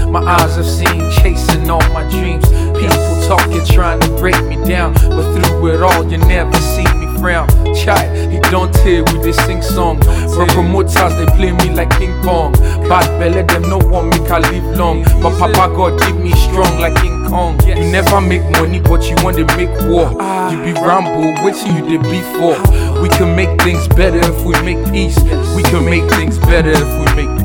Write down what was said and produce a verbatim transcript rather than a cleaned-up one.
my eyes have seen, chasing all my dreams. People talking, trying to break me down, but through it all, you never see me frown. Child, he don't tell we they sing song. For promoters, they play me like ping pong. Bad belly, them no one make I live long. But Papa God keep me strong like King Kong. You never make money, but you want to make war. You be Rambo, waiting you they be for. We can make things better if we make peace. We can make things better if we make